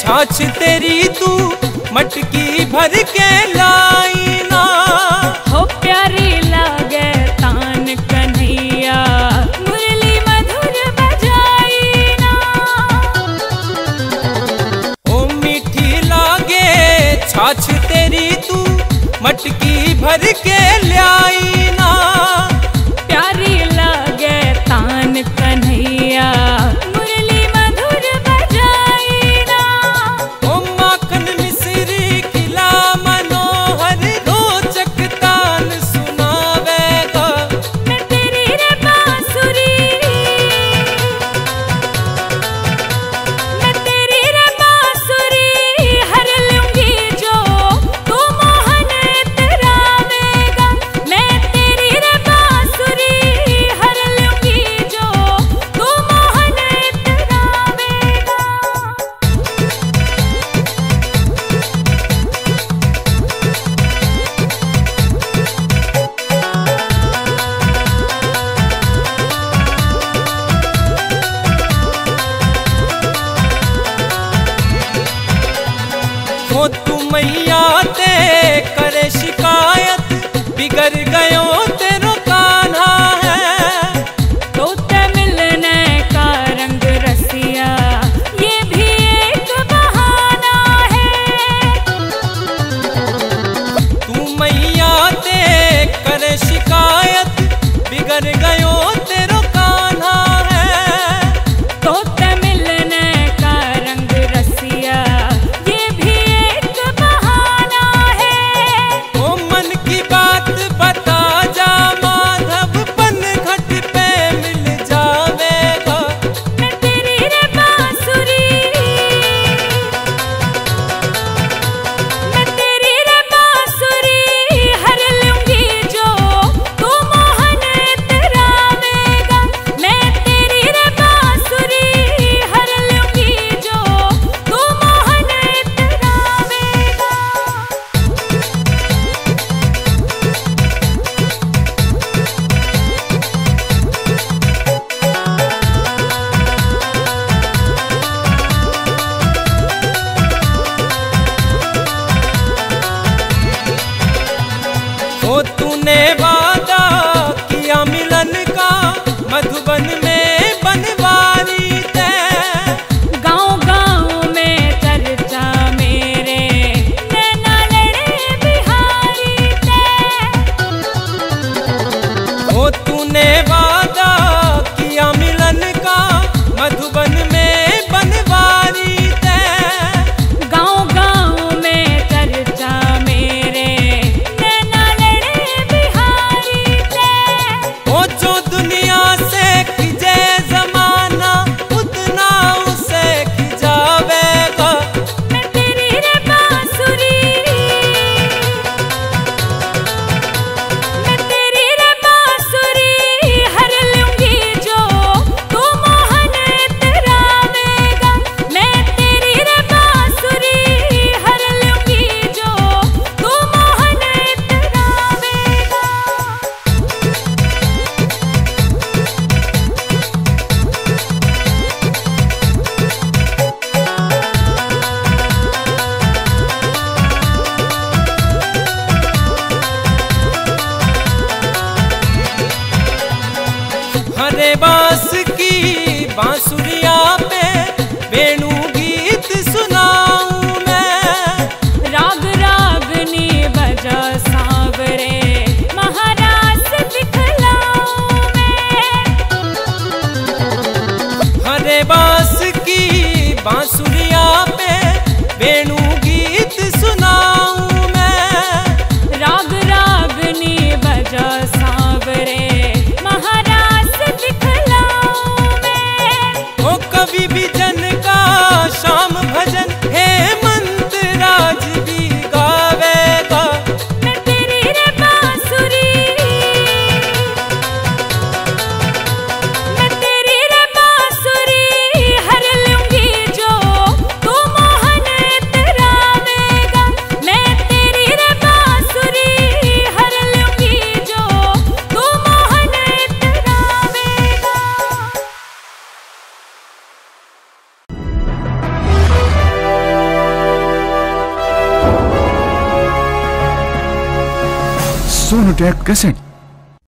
छाछ तेरी तू मटकी भर के लाई ना। हो प्यारी लागे तान कन्हैया मुरली मधुर बजाई ना। ओ मीठी लागे छाछ तेरी तू मटकी भर के लाई ना। प्यारी लागे तान कन्हैया मुरली मधुर बजाई ना। ओ माखन मिश्री खिला मनोहर रोचक तान सुनावेगा। मैं तेरी रे बांसुरी, मैं तेरी रे बांसुरी हर लूंगी जो तू मोहन इतरावेगा। मैं तेरी रे बांसुरी हर लूंगी जो तू मोहन इतरावेगा। हो तू मैया ते करे शिकायत बिगड़ गयो तेरो कान्हा है। तोते मिलने का रंग रसिया ये भी एक बहाना है। तू मैया ते करे शिकायत बिगड़ गयो तेरो कान्हा है। तोते मिलने का रंग रसिया ये भी एक बहाना है। ओ मन की बात बता जा माधव पन घट पे मिल जावेगा। मैं तेरी रे बांसुरी, मैं तेरी रे बांसुरी हर लूंगी जो तू मोहन इतरावेगा। मैं तेरी रे बांसुरी हर लूंगी जो तू मोहन इतरावेगा। ओ तूने वादा किया मिलन का मधुबन में बनवारी तै। गाँव-गाँव में चर्चा मेरे नैना लड़े बिहारी ते। ओ तूने वादा किया मिलन का मधुबन में बनवारी तै। गाँव-गाँव में चर्चा मेरे नैना लड़े बिहारी ते। ओ जो दुनिया से खिजे जमाना उतना उसे खिजावेगा। मैं तेरी रे बांसुरी, मैं तेरी रे बांसुरी हर लूंगी जो तू मोहन इतरावेगा। मैं तेरी रे बांसुरी हर लूंगी जो तू मोहन इतरावेगा। हरे बांस की बांसुरिया पे वेणु गीत सुनाऊं मैं। राग रागनी बजा सांवरे महारास दिखलाऊं मैं। हरे बांस की बांसुरिया पे वेणु गीत सुनाऊं मैं। राग रागनी बजा सांवरे महारास दिखलाऊं मैं। ओ कवि बिजन का शाम भजन हेमंत राज भी गावेगा। मैं तेरी रे बांसुरी, मैं तेरी रे बांसुरी हर लूंगी जो सोनोटेक कैसेट।